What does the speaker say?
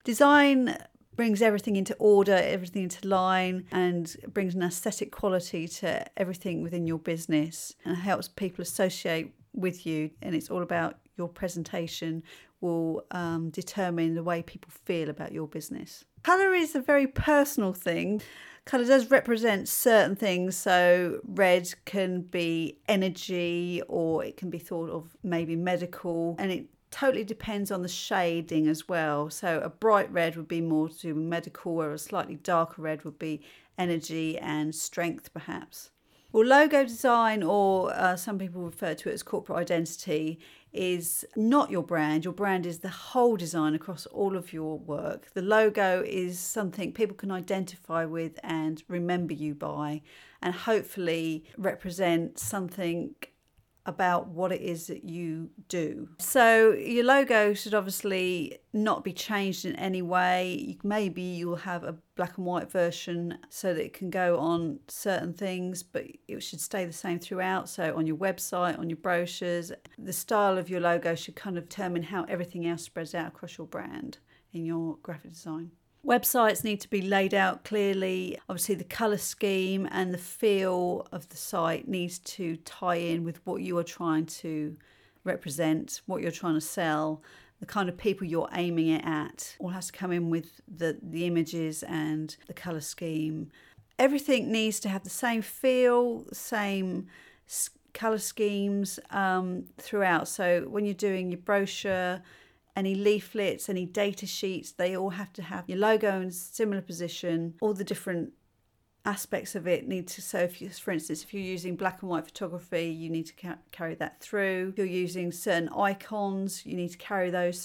Design brings everything into order, everything into line, and brings an aesthetic quality to everything within your business and helps people associate with you. And it's all about your presentation will determine the way people feel about your business. Colour is a very personal thing. Colour does represent certain things. So red can be energy, or it can be thought of maybe medical, and it totally depends on the shading as well. So a bright red would be more to do with medical, whereas a slightly darker red would be energy and strength perhaps. Well, logo design, or some people refer to it as corporate identity, is not your brand. Your brand is the whole design across all of your work. The logo is something people can identify with and remember you by, and hopefully represent something about what it is that you do. So your logo should obviously not be changed in any way. Maybe you'll have a black and white version so that it can go on certain things, but it should stay the same throughout. So on your website, on your brochures, the style of your logo should kind of determine how everything else spreads out across your brand in your graphic design. Websites need to be laid out clearly. Obviously, the colour scheme and the feel of the site needs to tie in with what you are trying to represent, what you're trying to sell, the kind of people you're aiming it at. All has to come in with the images and the colour scheme. Everything needs to have the same feel, same colour schemes throughout. So when you're doing your brochure, any leaflets, any data sheets, they all have to have your logo in a similar position. All the different aspects of it need to, so if you, for instance, if you're using black and white photography, you need to carry that through. If you're using certain icons, you need to carry those